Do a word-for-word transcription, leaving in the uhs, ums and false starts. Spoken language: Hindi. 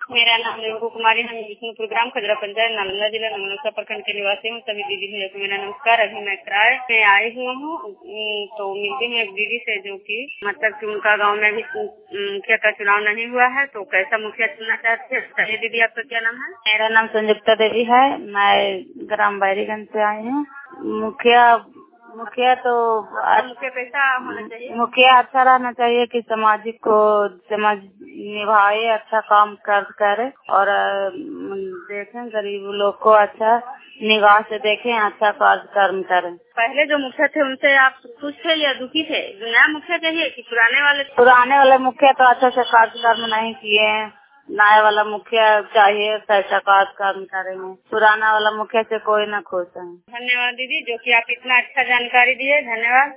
मेरा नाम रिंकू कुमारी, हम विष्णुपुर ग्राम खजरा पंचायत नालंदा जिला नवलखा प्रखंड के निवासी हूँ। सभी दीदी भैया को मेरा नमस्कार। अभी मैं किराए में आई हुआ हूँ, तो मिलती हूँ एक दीदी से जो कि मतलब कि उनका गांव में भी मुखिया का चुनाव नहीं हुआ है, तो कैसा मुखिया चुनना चाहते हैं। चलिए दीदी, आपका क्या नाम है? मेरा नाम संयुक्ता देवी है, मैं ग्राम बैरीगंज से आई हूँ। मुखिया मुखिया तो मुखिया कैसा होना चाहिए? मुखिया अच्छा रहना चाहिए कि सामाजिक को समझ निभाए, अच्छा काम कर करे और देखें गरीब लोग को अच्छा निगाह से देखें, अच्छा कार्य कर्म करें। पहले जो मुखिया थे उनसे आप खुश थे या दुखी थे? नया मुखिया चाहिए कि पुराने वाले? पुराने वाले मुखिया तो अच्छा से कार्य कर्म नहीं किए हैं, नया वाला मुखिया चाहिए कैसा कार्य कर्म करेंगे। पुराना वाला मुखिया से कोई न खुश है। धन्यवाद दीदी, जो कि आप इतना अच्छा जानकारी दिए, धन्यवाद।